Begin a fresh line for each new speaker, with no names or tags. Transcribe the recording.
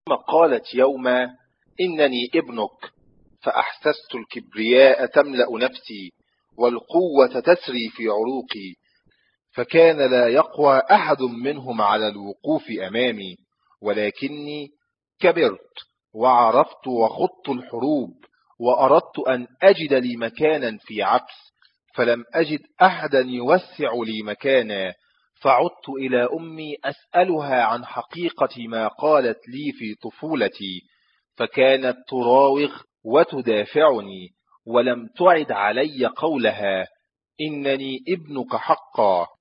ثم قالت يوما: إنني ابنك. فأحسست الكبرياء تملأ نفسي والقوة تسري في عروقي، فكان لا يقوى أحد منهم على الوقوف أمامي، ولكني كبرت وعرفت وخضت الحروب، وأردت أن أجد لي مكانا في عبس، فلم أجد أحدا يوسع لي مكانا، فعدت إلى أمي أسألها عن حقيقة ما قالت لي في طفولتي، فكانت تراوغ وتدافعني، ولم تعد علي قولها: إنني ابنك حقا.